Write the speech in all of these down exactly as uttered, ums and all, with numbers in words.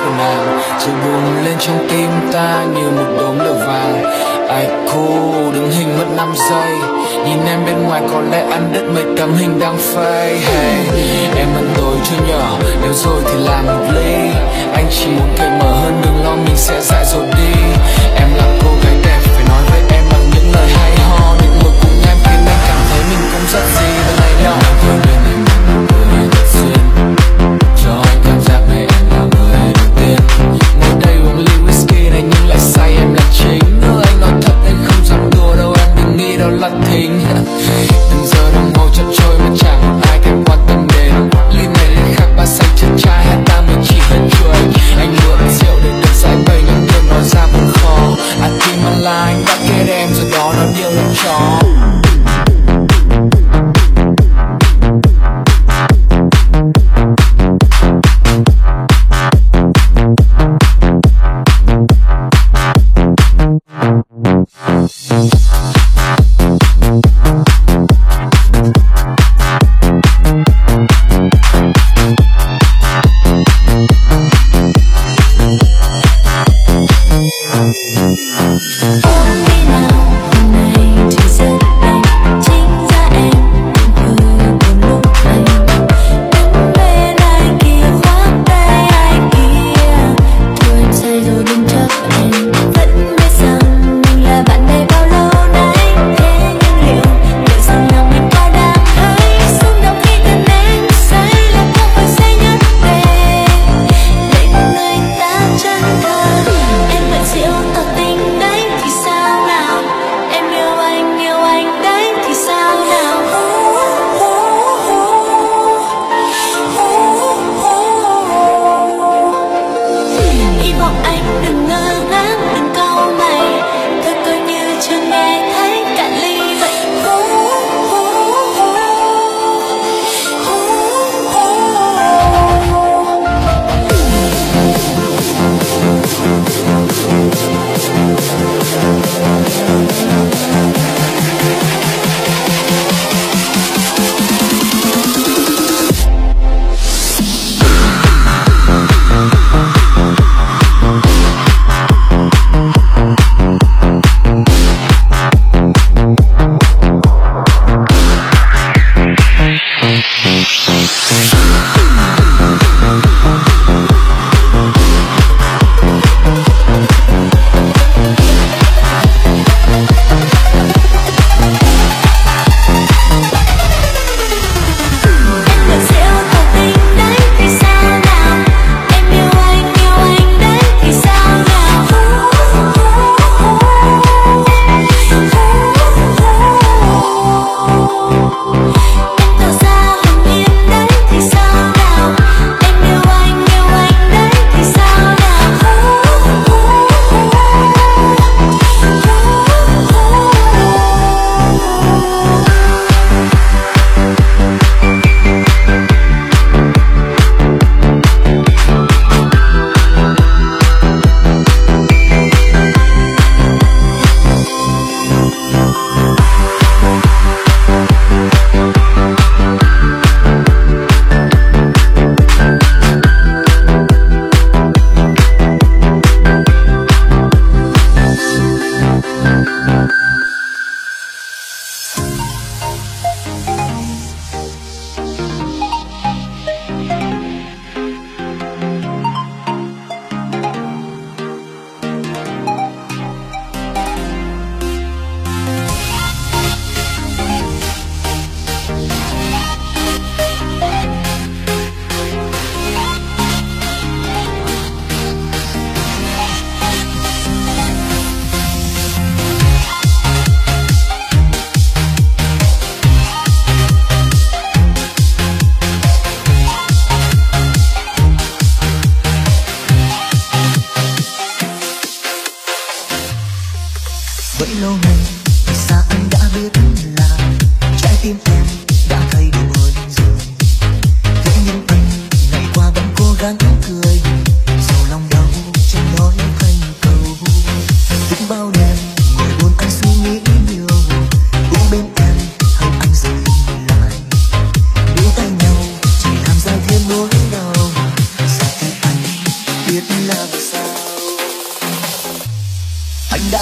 của nàng, rồi bùng lên trong tim ta như một đốm lửa vàng. Ai cool đứng hình mất năm giây, nhìn em bên ngoài có lẽ ăn đứt mấy tấm hình đang fake. Hey, em ăn tối chưa nhỏ, nếu rồi thì làm một ly. Anh chỉ muốn cởi mở hơn, đừng lo mình sẽ dại dột đi. Em là cô gái đẹp, phải nói với em bằng những lời hay ho. Những ngồi cùng em khiến anh cảm thấy mình cũng rất gì từ ngày nhỏ. Em vừa bên em là một người thật xuyên, cho anh cảm giác này em là người đầu tiên. Ngồi đây uống ly whisky này nhưng lại say em là chính. Nếu anh nói thật anh không dám đùa đâu, em đừng nghĩ đâu là thinh. Từng giờ đồng hồ chậm trôi mà chẳng một ai thèm quan tâm đến. Ly này ly khác ba say chân trai, hai ta mới chỉ gần chuối. Anh mượn rượu để được giải bày những điều nói ra vẫn khó. I keep my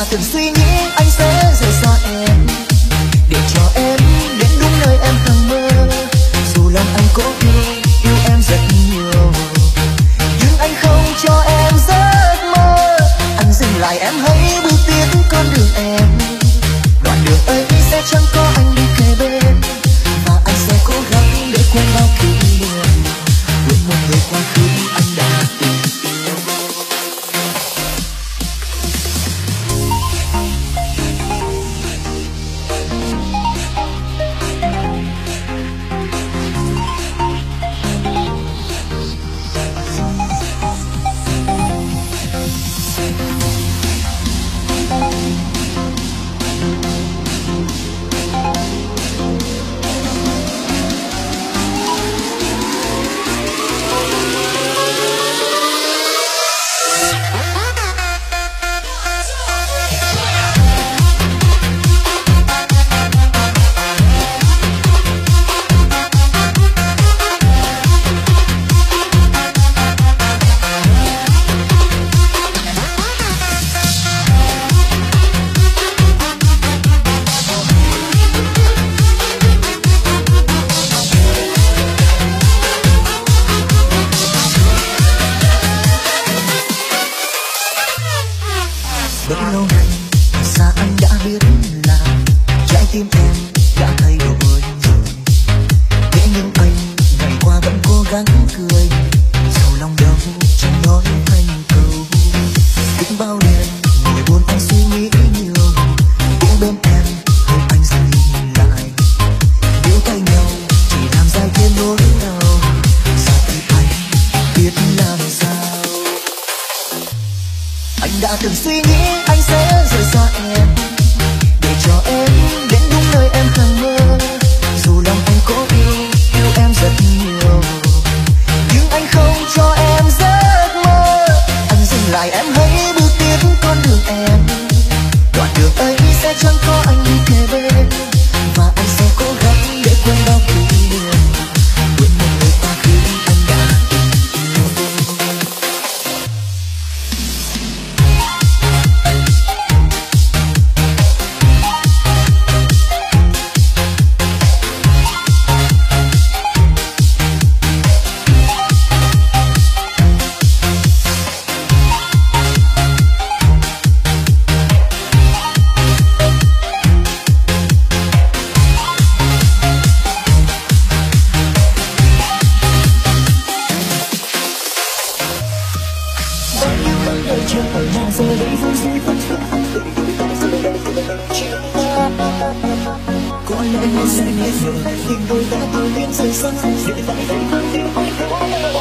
từng suy nghĩ anh sẽ rời xa em, để cho em đến đúng nơi em hằng mơ. Dù lòng anh cố yêu, yêu em rất nhiều, nhưng anh không cho em giấc mơ. Anh dừng lại em hãy bước tiếp con đường em, đoạn đường ấy sẽ chẳng có anh đi kề bên, và anh sẽ cố gắng để quên bao kỷ niệm, quên một người quá khứ anh đã từng yêu. Bấy lâu nay xa anh đã biết là trái tim em đã thay đổi rồi. Thế nhưng anh ngày qua vẫn cố gắng cười, sầu lòng đâu chẳng nói thành câu. Biết bao đêm ngồi buồn anh suy nghĩ nhiều, cũng bên em hơi anh dừng lại. Níu tay nhau chỉ làm dài thêm nỗi đau, giờ thì anh biết làm sao. Anh đã từng suy nghĩ anh sẽ rời xa em, để cho em đến đúng nơi em hằng mơ. Dù lòng anh cố yêu, yêu em rất nhiều, nhưng anh không cho em giấc mơ. Anh dừng lại em hãy bước tiếp con đường em, đoạn đường ấy sẽ chẳng có anh đi kề bên, và anh sẽ cố gắng để quên bao kỷ niệm, quên một người quá khứ anh đã từng yêu. Có lẽ nên sẽ nhẹ nhàng tình đôi ta tự nhiên rời xa, để lại đây con tim anh khó đau.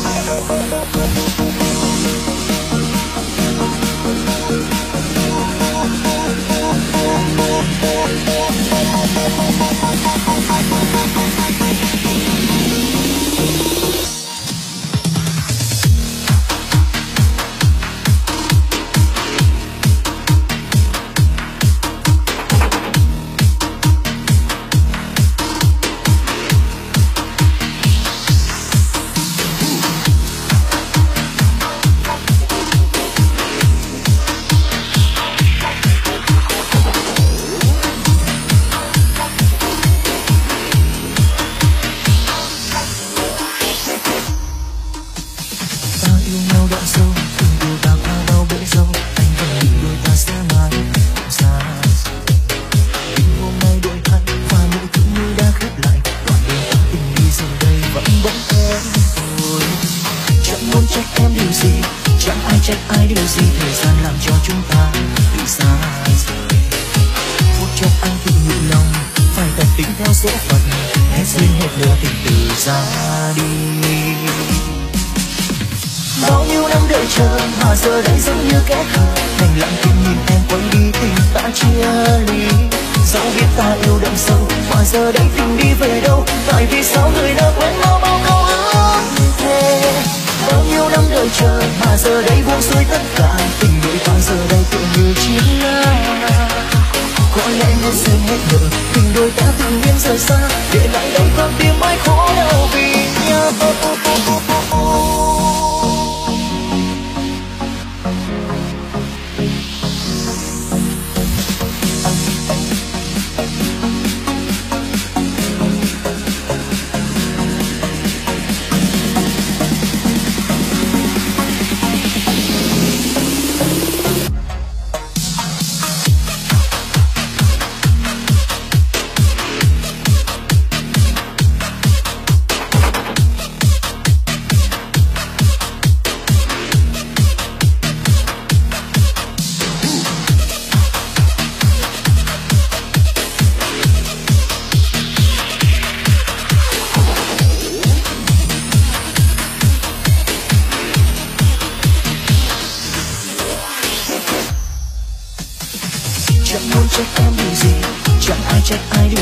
Số phận hết duyên hết lửa tình từ ra đi. Bao nhiêu năm đợi chờ mà giờ đây giống như kẻ hờ, đành lặng tim nhìn em quay đi tình ta chia ly. Dẫu biết ta yêu đậm sâu mà giờ đây tình đi về đâu, tại vì sao người đã quên mau bao câu ước thề. Bao nhiêu năm đợi chờ mà giờ đây buông xuôi tất cả, tình đôi ta giờ đây tựa như chiến ngang. Có lẽ nên xem hết nợ tình đôi ta tự nhiên rời xa, để lại đây con tim ai khổ đau vì nhau.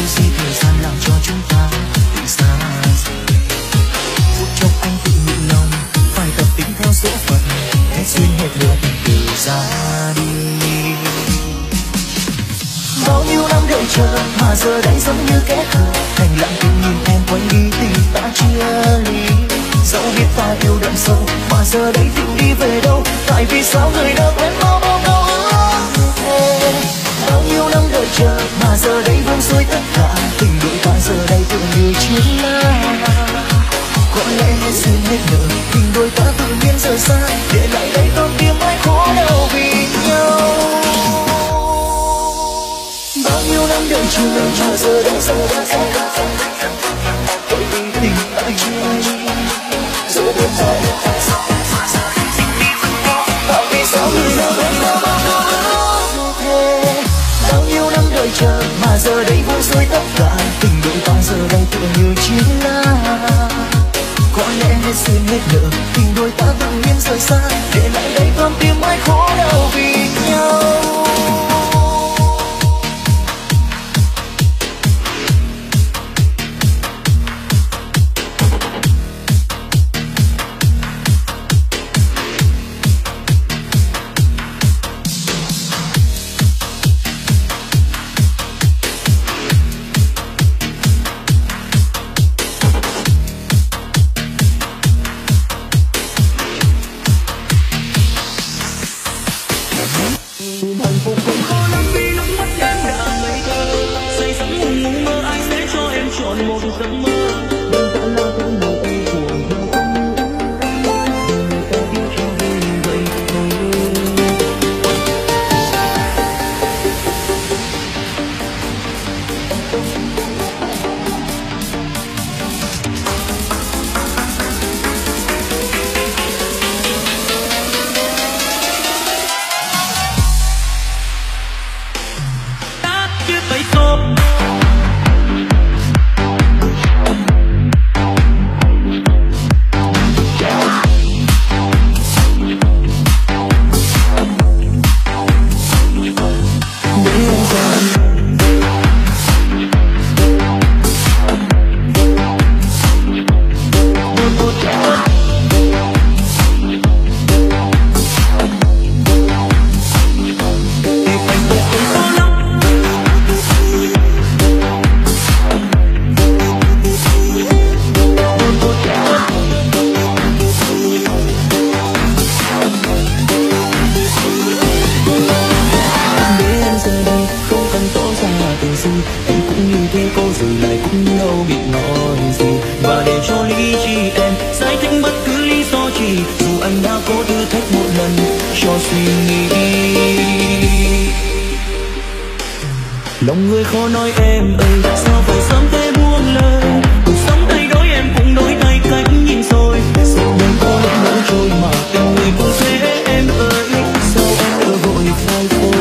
điều gì thời gian làm cho chúng ta bị xa rời. Phút chốc anh tự nhủ lòng phải tập tính theo số phận, hết duyên hết lửa tình từ ra đi. Bao nhiêu năm đợi chờ mà giờ đây giống như kẻ thù, thành lặng tim nhìn em quay đi tình ta chia ly. Dẫu biết ta yêu đậm sâu mà giờ đây tình đi về đâu, tại vì sao người đã quên bao bao câu ước thề. Bao nhiêu năm đợi chờ mà giờ đây buông xuôi tất cả, tình đôi ta giờ đây tựa như chiến la. Có lẽ hết duyên hết nợ, tình đôi ta tự nhiên rời xa, để lại đây con tim ai khổ đau vì nhau. Bao nhiêu năm đợi chờ mà giờ đây giờ đã xa, bởi vì tình ta chia ly. Giờ đây ta tại vì sao người đã quên bao bao câu ước thề. Bao nhiêu năm đợi chờ mà giờ đây buông xuôi tất cả, tình đôi ta giờ đây tựa như chiến la. Có lẽ hết duyên hết nợ, tình đôi ta tự nhiên rời xa, để lại đây con tim ai khổ đau vì nhau. Lòng người khó nói em ơi, sao phải sớm thế buông lời. Cuộc sống thay đổi em cũng đổi thay cách nhìn rồi. Sao mình có lúc nỗi trôi mà tình người cũng thế em ơi. Sao em cơ hội phai khô.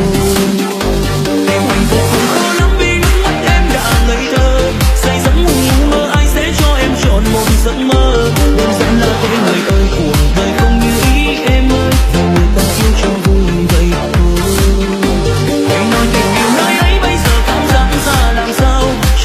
Em hạnh phúc cũng khó lắm vì nước mắt em đã ngây thơ. Say giấc ngủ mơ ai sẽ cho em chọn một giấc mơ. Đơn giản là thế người ơi, cuộc đời không như ý em ơi. Và người ta yêu cho vui vậy thôi. Hãy nói tình yêu nơi ấy bây giờ cảm giác ra làm sao.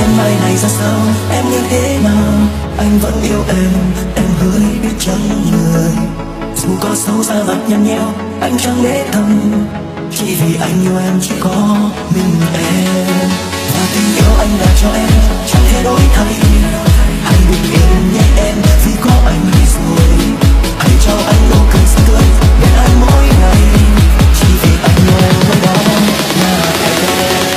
em mai này ra sao, em như thế nào. Anh vẫn yêu em, em hỡi biết chăng người. Dù có xấu xa mặt nhăn nheo, anh chẳng để tâm. Chỉ vì anh yêu em chỉ có mình em. Và tình yêu anh đã cho em chẳng thể đổi thay. Hãy bình yên nhé em, vì có anh rồi. Hãy cho anh nụ cười xinh tươi bên anh mỗi ngày. Chỉ vì anh yêu em mới đó là em.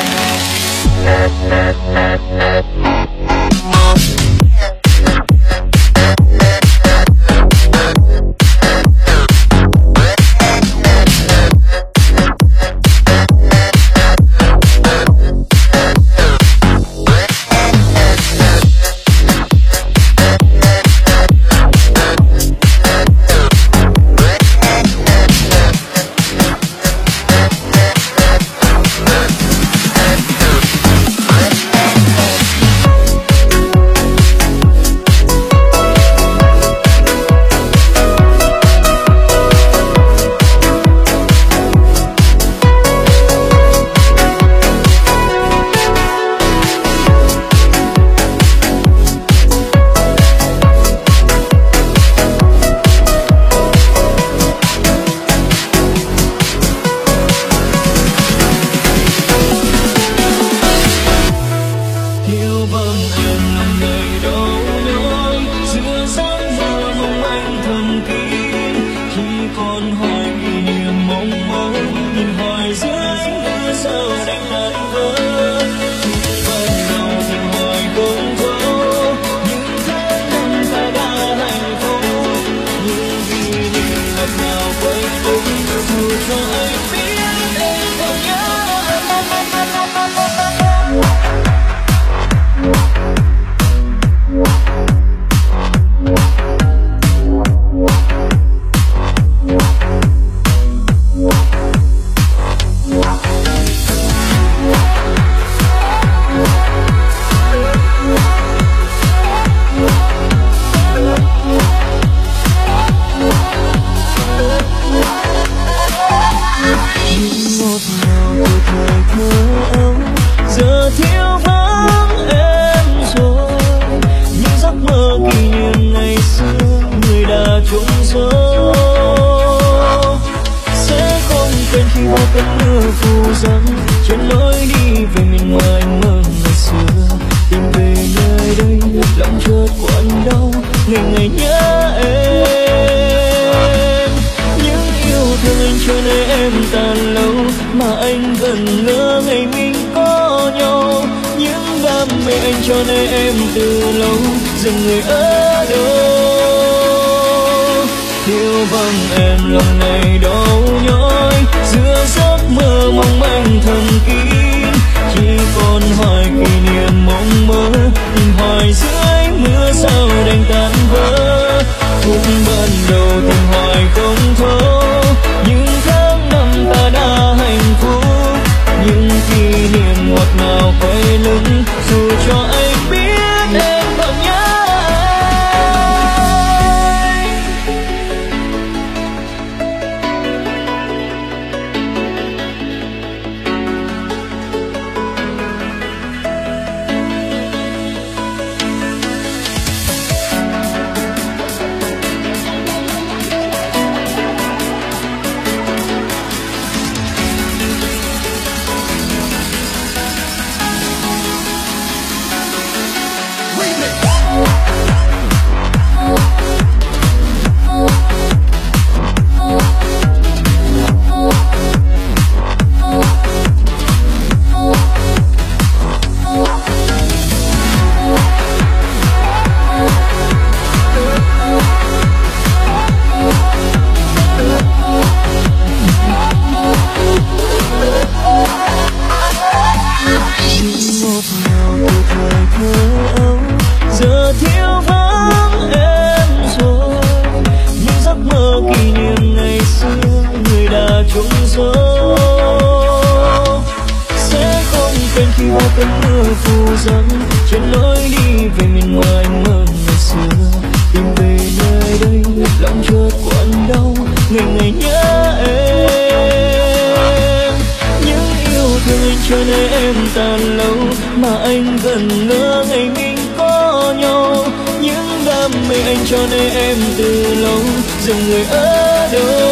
mà anh vẫn ngỡ ngày mình có nhau. Những đam mê anh cho nên em từ lâu giờ người ở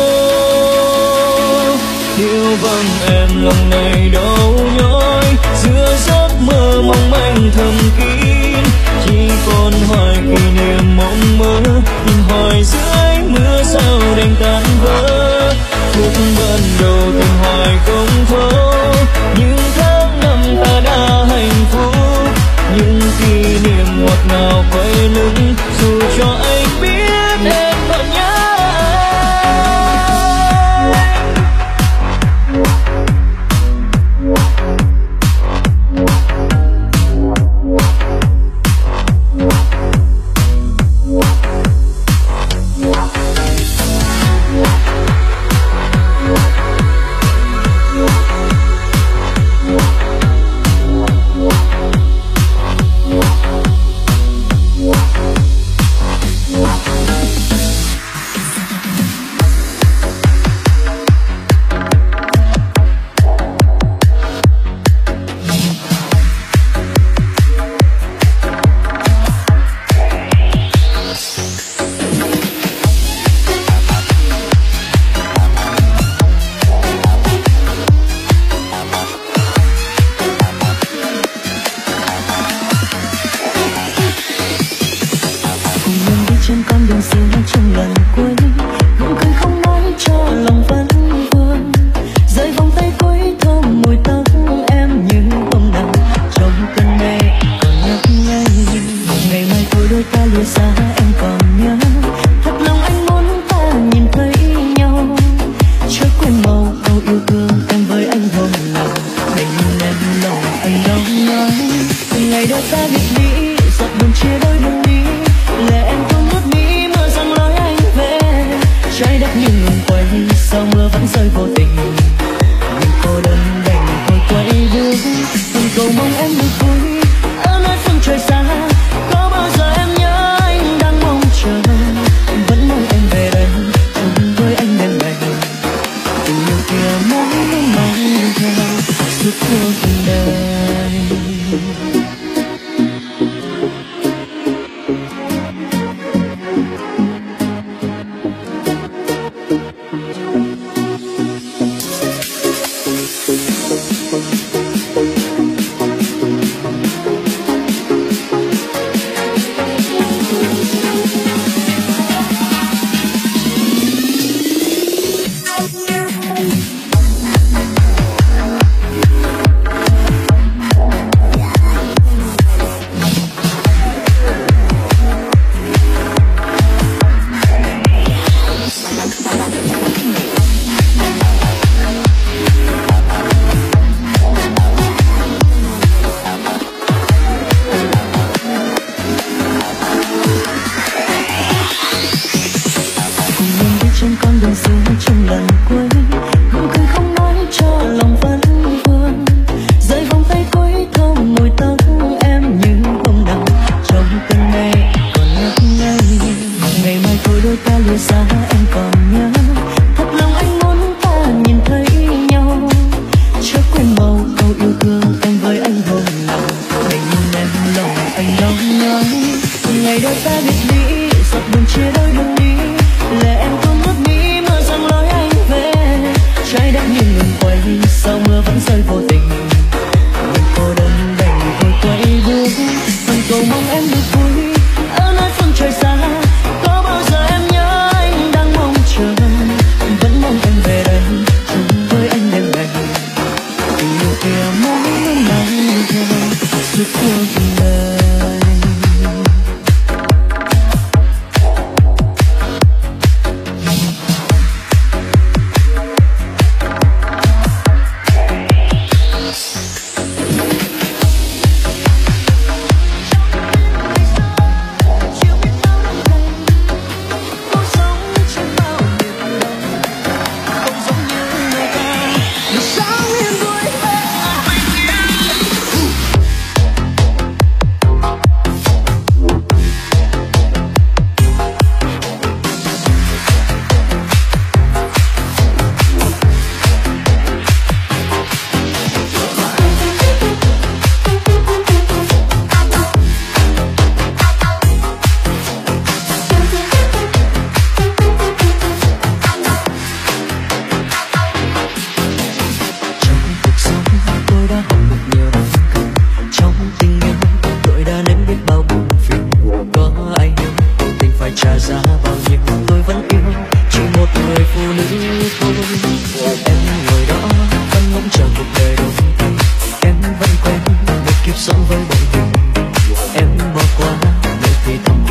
đâu. Yêu vắng em lòng này đau nhói, giữa giấc mơ mong manh thầm kín, chỉ còn hoài kỷ niệm mộng mơ. Nhìn hoài dưới mưa sao đành tan vỡ, phút ban đầu tình hoài không thấu. Những tháng năm ta đã hạnh phúc, những kỷ niệm ngọt ngào quay lưng, dù cho anh biết em còn nhớ.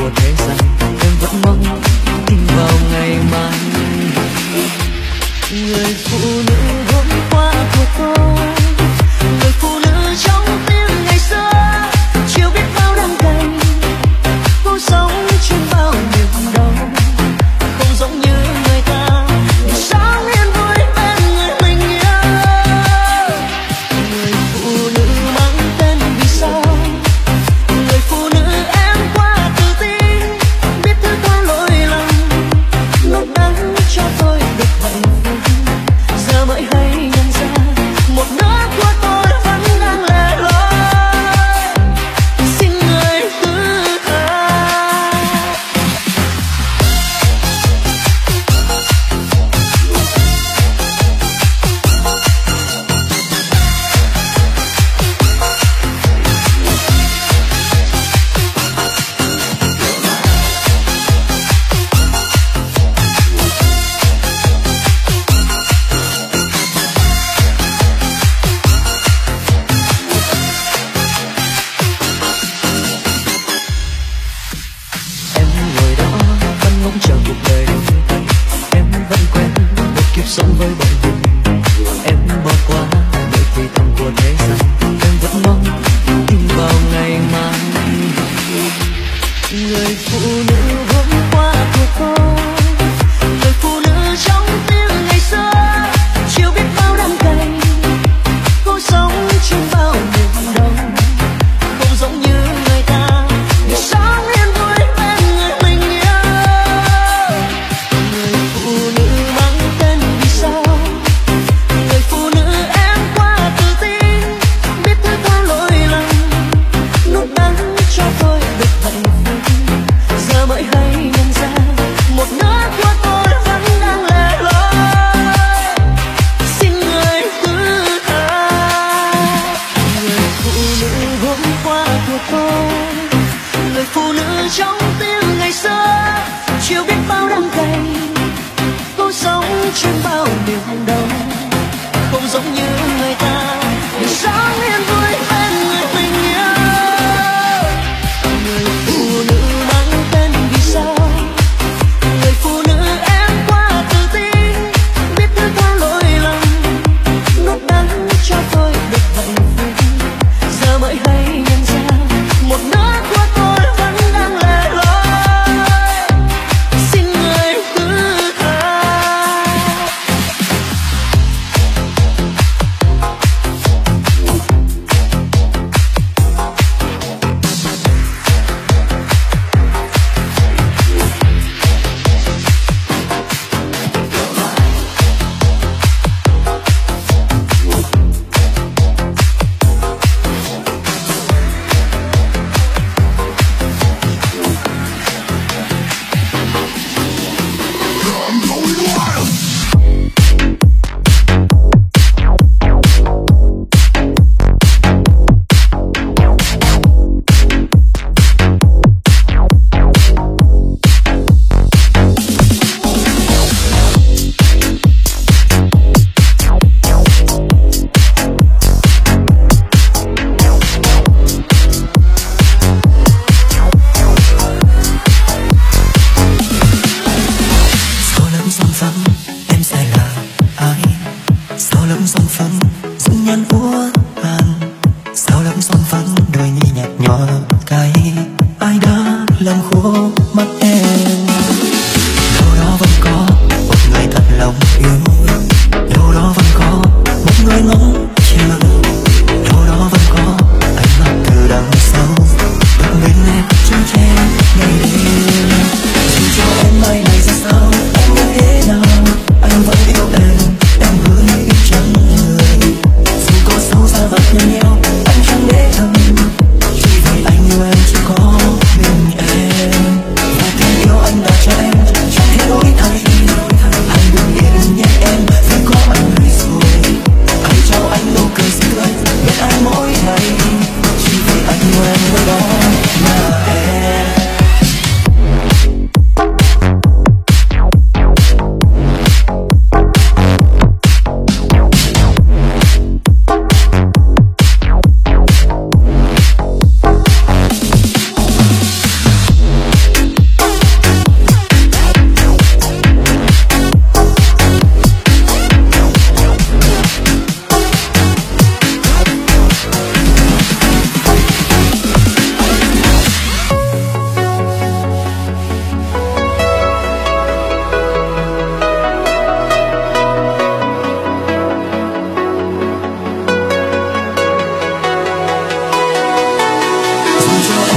của thế gian, em vẫn mong tin vào ngày mai. Người phụ nữ hôm qua của tôi, người phụ nữ trong tim ngày xưa, chiều biết bao đắng cay, cô sống trên bao niềm đau, không giống như người ta sáng yên vui bên người mình yêu. Người phụ nữ mang tên vì sao, người phụ nữ em quá tự tin, biết thứ tha lỗi lầm, nốt đắng cho tôi được hạnh phúc. Giờ mới hay nhận ra một nửa của tôi vẫn đang lẻ loi, xin người thứ tha. Em ngồi đó vẫn ngóng chờ cuộc đời đôi tay, em vẫn quen một kiếp sống với bận rộn. Em bỏ qua những thì thầm của thế gian, em vẫn mong tin vào ngày mai. Người phụ nữ hôm qua của tôi, người phụ nữ trong tim ngày xưa, chiều biết bao đắng cay, cô sống trên bao niềm đau, không giống như người ta để sáng yên vui bên người mình yêu. Người phụ nữ mang tên vì sao, người phụ nữ em quá tự tin, biết thứ tha lỗi lầm, nốt đắng cho tôi được hạnh phúc. Giờ mới hay nhận ra một nửa của tôi vẫn đang lẻ loi, xin người thứ tha. Người phụ nữ hôm qua của tôi, người phụ nữ trong tim ngày xưa, chiều biết bao đắng cay, cô sống trên bao niềm đau, không giống như người ta để sáng yên vui bên người mình yêu. Người phụ nữ mang tên vì sao, người phụ nữ em quá tự tin, biết thứ tha lỗi lầm, nốt đắng cho tôi được hạnh phúc. Giờ mới hay nhận ra một nửa của tôi vẫn đang lẻ loi, xin người thứ tha. Sau lưng son phấn em sẽ là ai, sau lưng son phấn dung nhan uất hàn, sau lưng son phấn đôi mi nhạt nhòa cay, ai đã làm khô mắt em. Đâu đó vẫn có một người thật lòng yêu, đâu đó vẫn có một người ngóng chờ, đâu đó vẫn có ánh mắt từ đằng sau được bên em chở che ngày đêm. Dù cho em mai này ra sao, em như thế nào, anh vẫn yêu em, em hứa yêu chẳng người. Dù có xấu xa vật nhau nhau, anh chẳng để thầm, chỉ vì anh yêu em chỉ có mình em. Và tình yêu anh đã cho em chẳng thể đổi thay, anh đừng yên nhé em, vì có anh người rồi. Hãy cho anh nụ cười xinh tươi bên anh mỗi ngày, chỉ vì anh yêu em với đó là em.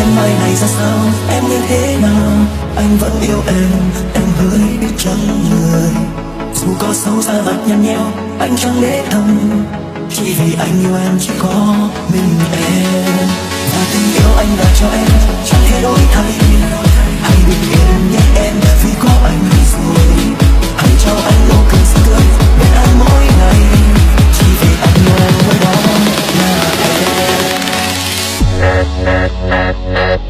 em mai này ra sao, em như thế nào. Anh vẫn yêu em, em hỡi biết chăng người. Dù có xấu xa mặt nhăn nheo, anh chẳng để tâm. Chỉ vì anh yêu em chỉ có mình em. Và tình yêu anh đã cho em chẳng thể đổi thay. Hãy bình yên nhé em, vì có anh rồi. Hãy cho anh nụ cười tươi bên anh mỗi ngày. Chỉ vì anh yêu em mới đó là em.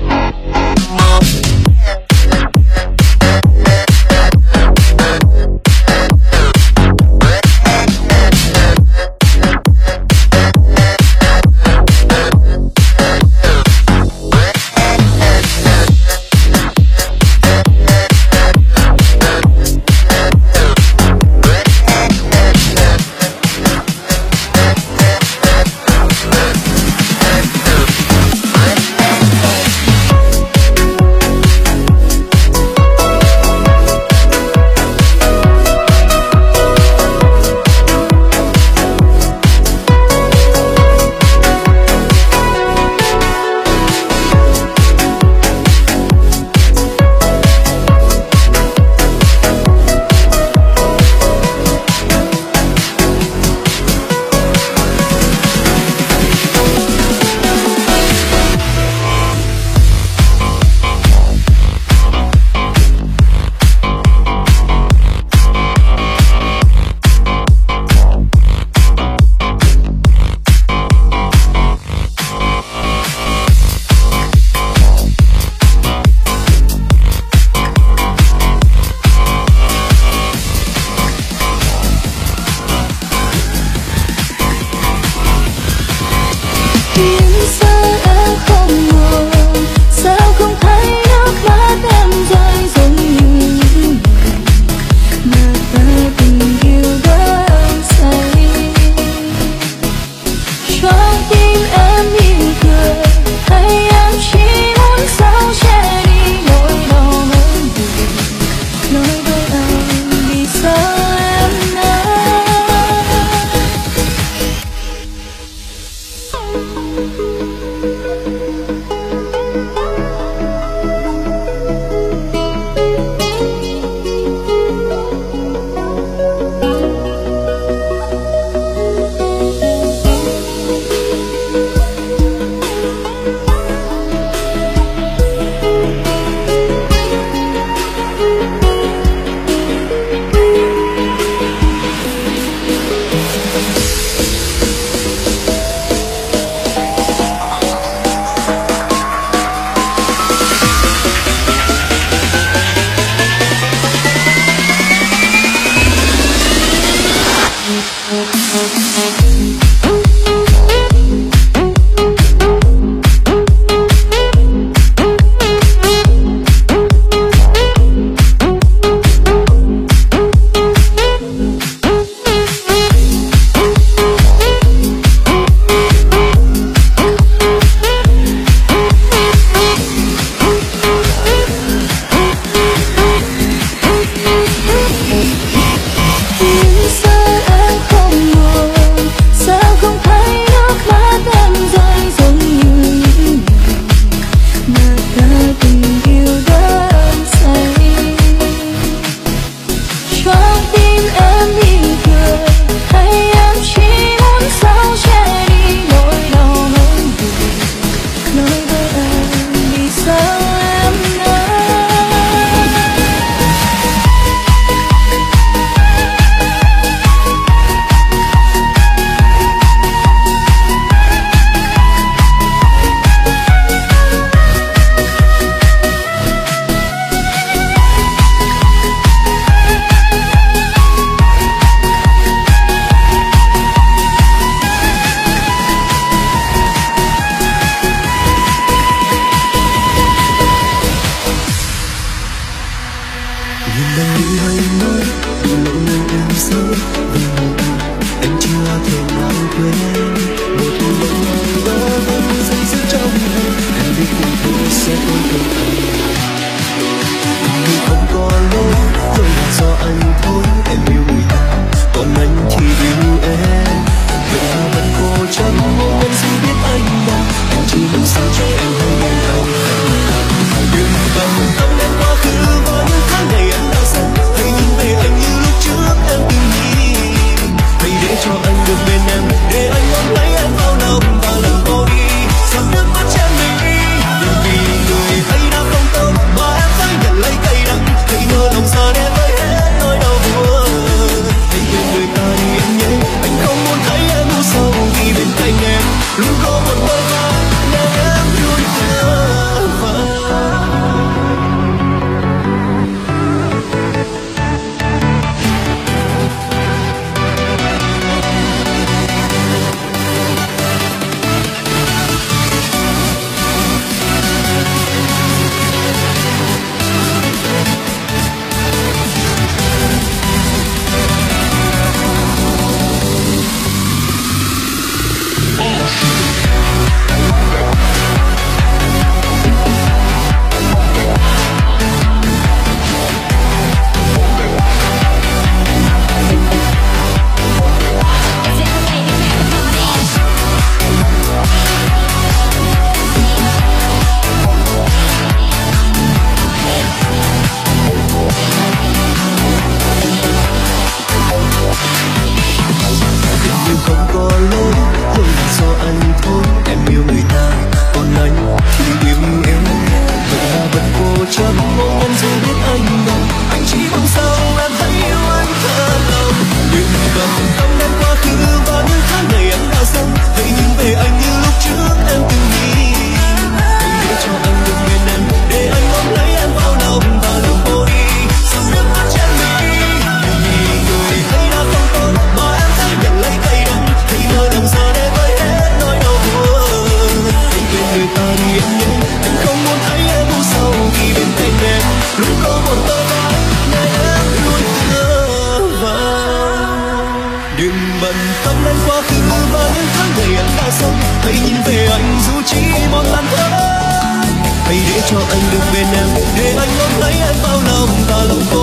chờ mong ngộ nhận dù biết anh đâu, anh chỉ mong sao em hãy yêu anh thật lòng. Đừng bận tâm đến quá khứ và những tháng ngày em đã sống, hãy nhìn về anh như lúc trước em từng nghĩ. Hãy để cho anh được bên em, để anh ôm lấy em vào lòng và lòng cô đi, dòng nước mắt trên mi. Vì người thấy đã không tốt mà em phải nhận lấy cay đắng, hãy mở lòng ra để vơi hết nỗi đau buồn. Hãy quên người ta đi em nhé, anh không muốn thấy em u sầu khi bên cạnh em, lúc có một tơ vắng để em luôn tựa vào. Đừng bận tâm đến quá khứ và những tháng ngày em đã sống, hãy nhìn về anh dù chỉ một lần thôi. Hãy để cho anh được bên em, để anh ôm lấy em vào lòng và lòng cô